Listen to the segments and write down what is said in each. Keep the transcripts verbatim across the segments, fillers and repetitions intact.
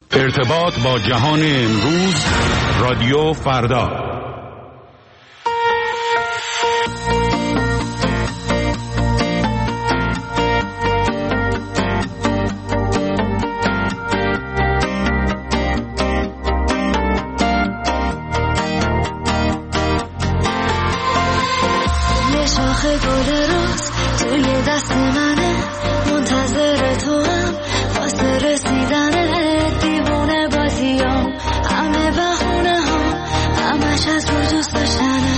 ارتباط با جهان امروز، رادیو فردا. یه شاخه گل روز توی دست منه، منتظر تو هم واسه رسیدنه. دیوونه بازیام همه بهونه ها، همش از رو دوست داشتنه.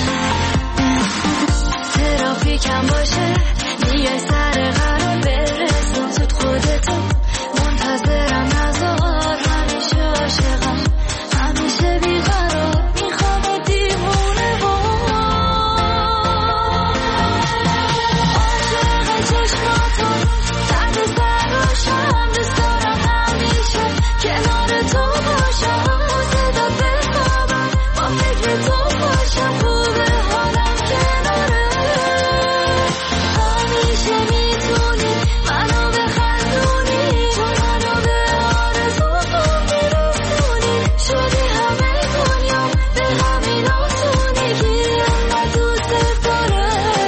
ترافیکم باشه میای سر قرار برسون زود خودتو، منتظرم نزار همیشه عاشقم همیشه بیقرار میخوام دیوونه با عاشق چشماتو درد سراشم دوست دارم همیشه کنار تو باشم صدا بخوابم با فکر تو باشم خوبه حالم کناره همیشه میتونی منو بخندونی تو منو به آرزوام میرسونی شدی همه دنیا به همین آسونی انقدر دوست داره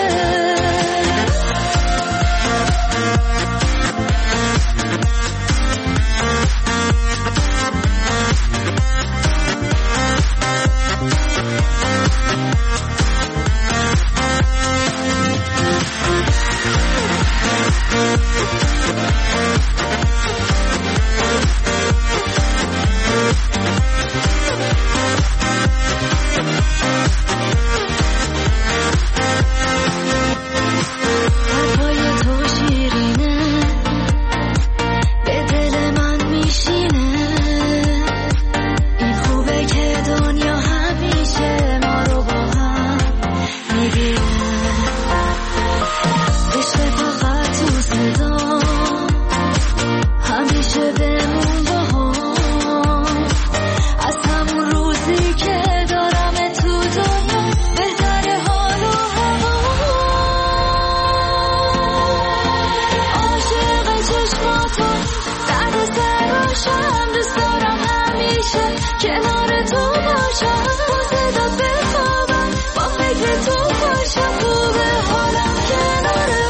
حرفای تو شیرینه به دل من میشینه این خوبه که دنیا همیشه ما رو با هم میگیره عشق فقط تو صدا همیشه بمون با هم از همون روزی که دارم تو دنیا بهتر حال و هوا عاشق چشماتو درد سراشم دوست دارم همیشه کنار تو باشم با صدا بخوابم با فکر تو باشم خوبه حالم کناره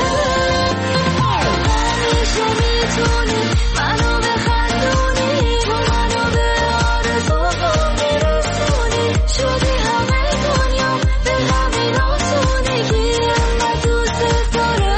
همیشه میتونی منو بخندونی تو منو به آرزوام میرسونی شدی همه دنیا به همین آسونی انقدر دوست داره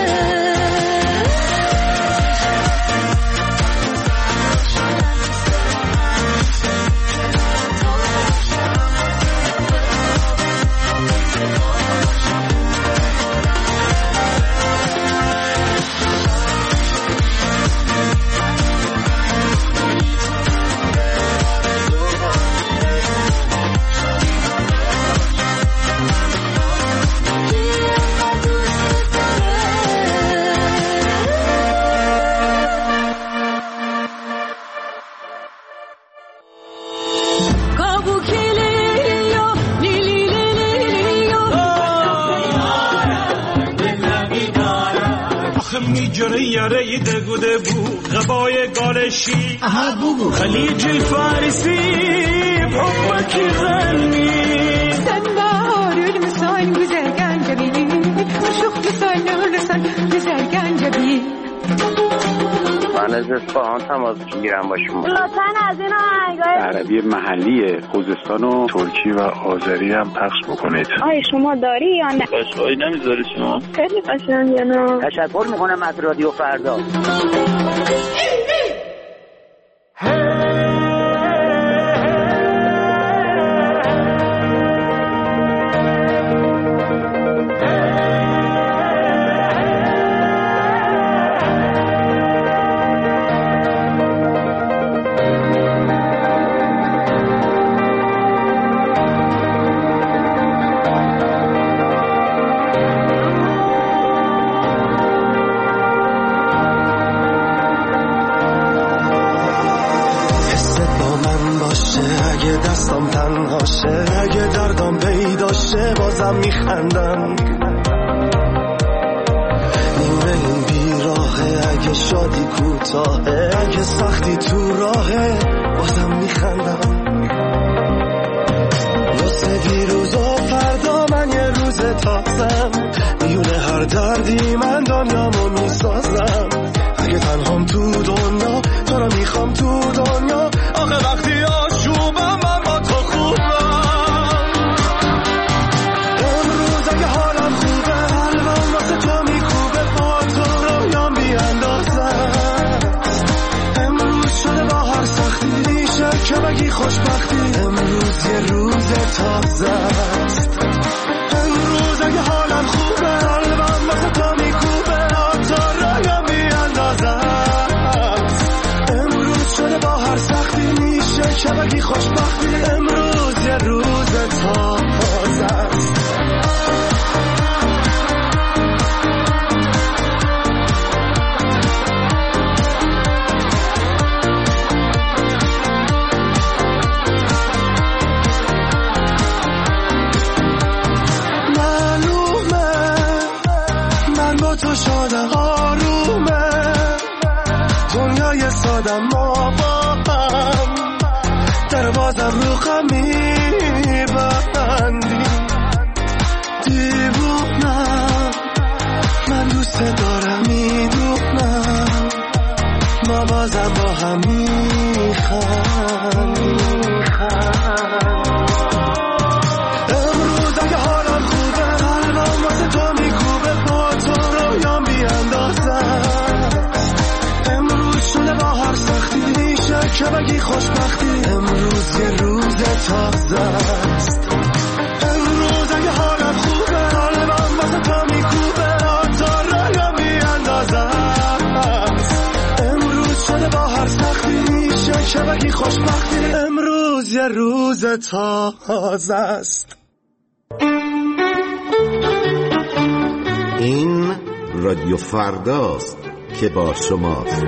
میجره یاره دگوده بو غبای گالشی خلیج الفارسی بحبك يغني سنبار المسان güzelgen جبين شوخ لسان لسان güzelgen جبين من از اصفهان تماس میگیرم با شما. لطفاً از این آهنگای عربی محلی خوزستان و ترکی و آذری هم پخش بکنید. آیا شما داری یا نه؟ باشقایی نمیذاری شما؟ خیلی قشنگه نه؟ تشکر میکنم از رادیو فردا. دستم تنهاشه اگه دردم پیداشه بازم میخندم نیمه این بیراهه اگه شادی کوتاهه اگه سختی تو راهه خوشبختی شب که بگی خوشبختی امروز یه روز تازه است امروز اگه حالم خوبه قلبم واسه تو میکوبه تا رایم بیاندازه امروز شده با هر سختی میشه که بگی خوشبختی امروز یه روز تازه است شادم آرومه دنیای سادم ما با هم در بازم رو خم میبندی دیوونم من دوست دارم میدونم ما بازم با هم میخم امروز اگه حالم خوبه قلبم واسه تو میکوبه با تو رویام بیاندازه امروز شده با هر سختی میشه که بگی خوشبختی امروز یه روز تازه است امروز اگه حالم خوبه قلبم واسه تو میکوبه تا رویام بیاندازه امروز شده با هر سختی میشه که بگی خوشبختی امروز یه روز تازه است. این رادیو فرداست که با شماست.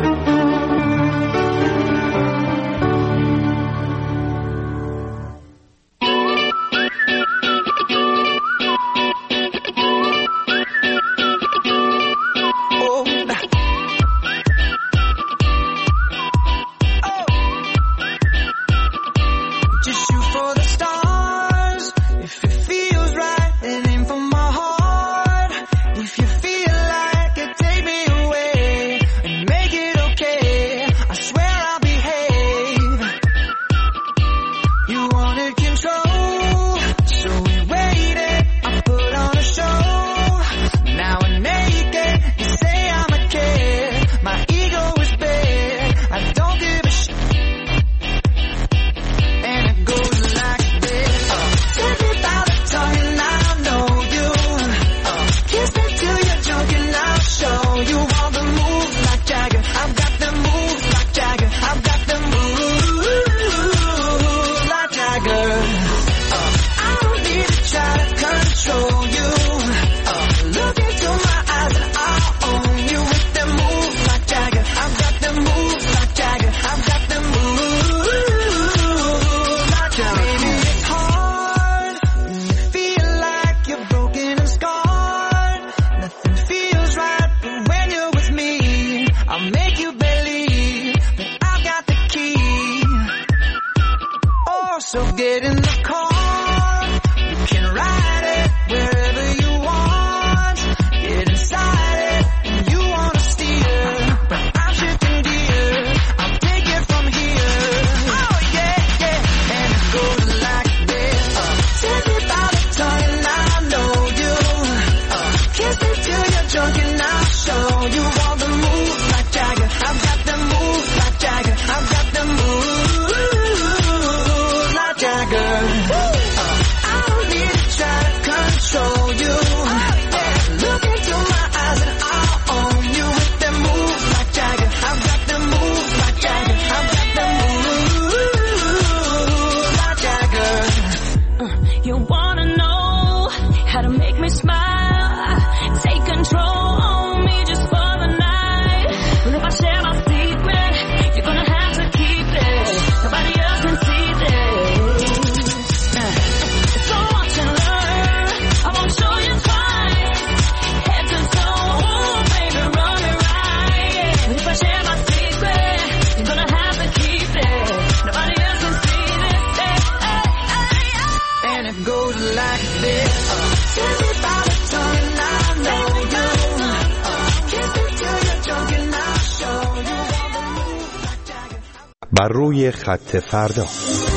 بر روی خط فردا.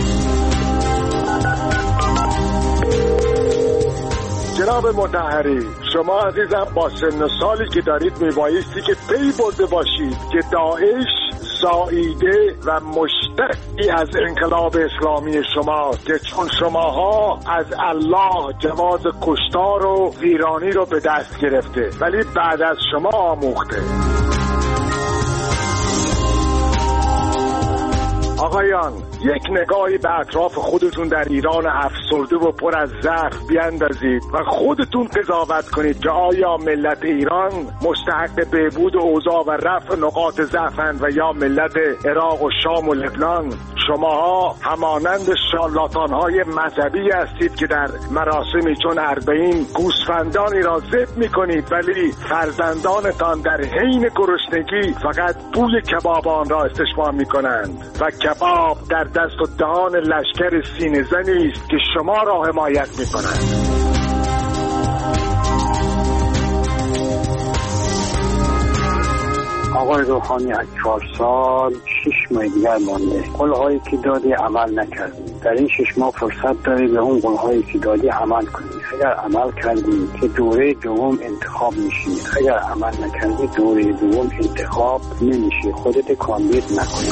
جناب مطهری، شما عزیزم با سن و سالی که دارید میبایستی که پی برده باشید که داعش ساییده و مشتقی از انقلاب اسلامی شما که چون شماها از الله جواز کشتار و ویرانی رو به دست گرفته ولی بعد از شما آموخته. آقایان، یک نگاهی به اطراف خودتون در ایران افسرده و پر از ضعف بیاندازید و خودتون قضاوت کنید که آیا ملت ایران مستحق بهبود اوضاع و رفع نقاط ضعفند و یا ملت عراق و شام و لبنان. شماها همانند شارلاتان‌های مذهبی هستید که در مراسمی چون اربعین گوسفندانی را ذبح می‌کنید ولی فرزندانتان در حین گرسنگی فقط بوی کباب آن را استشمام می‌کنند و کباب در دست و دهان لشکر سینه‌زنی است که شما را حمایت می‌کنند. آقای روحانی از چهار سال شش ماه دیگر مانده. قول‌هایی که دادی عمل نکردی. در این شش ماه فرصت داری به اون قول‌هایی که دادی عمل کنی. اگر عمل کردی که دوره دوم انتخاب میشی، اگر عمل نکردی دوره دوم انتخاب نمیشی. خودت کاندید نکنی.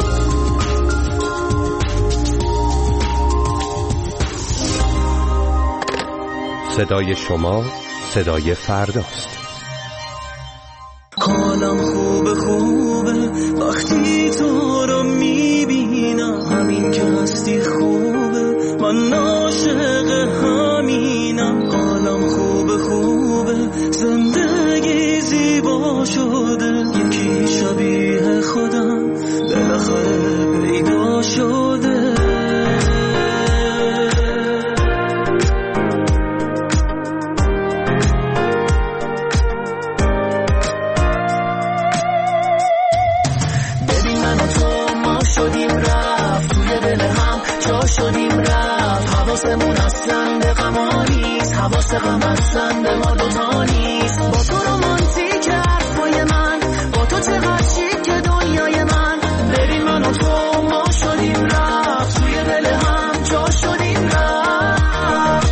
صدای شما صدای فرداست. حالم خوبه خوبه وقتی تو رو میبینم، همین که هستی خوبه من عاشق همینم. حالم خوبه خوبه زندگی زیبا شده، یکی شبیه خودم بالاخره پیدا شده. شدیم رفت حواسمون اصلا به غم نیست، حواس غم اصلا به ما دوتا نیست. با تو رومانتیک حرفای من، با تو چقدر شیک که دنیای من. ببین من و تو ما شدیم رفت، توی دل هم جا شدیم رفت.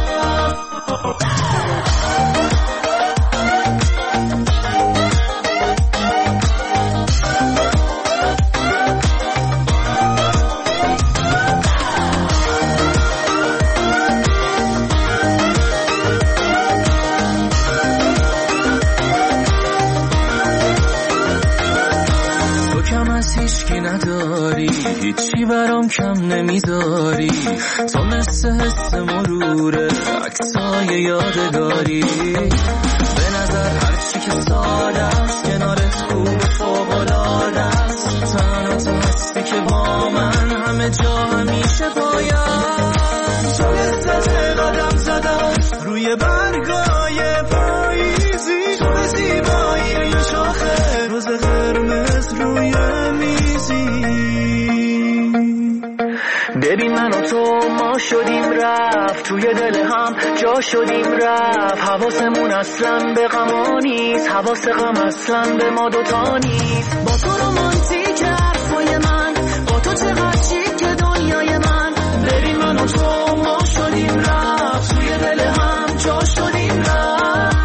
هیچی برام کم نمیذاری، تو مثل حس مروره عکسای یادگاری. به نظر هرچی که ساده است کنارت خوب فوق‌العاده است. تنها تو هستی که با من همه جا همیشه باید. تو لذت قدم زدم روی برگای پاییزی، تو زیبایی این شاخه روز قرمز روی میزی. ببین من و تو ما شدیم رفت، توی دل هم جا شدیم رفت. حواسمون اصلا به غم نیست، حواس غم اصلا به ما دوتا نیست. با تو رومانتیک حرفای من، با تو چقدر شیک که دنیای من. ببین من و تو ما شدیم رفت، توی دل هم جا شدیم رفت.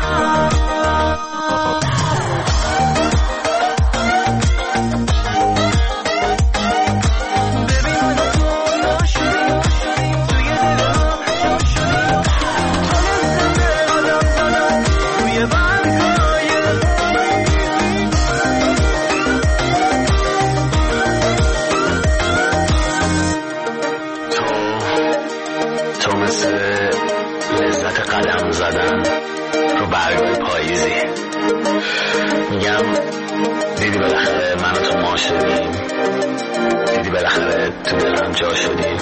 قدم زدن رو برگای پاییزی. میگم دیدی بالاخره من و تو ما شدیم، دیدی بالاخره تو دلم جا شدیم.